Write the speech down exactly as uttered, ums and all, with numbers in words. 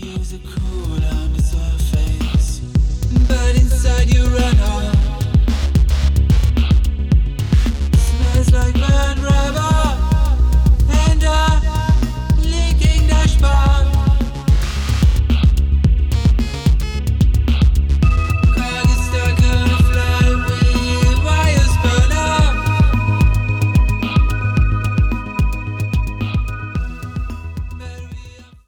Music cool on the surface, but inside you run hard.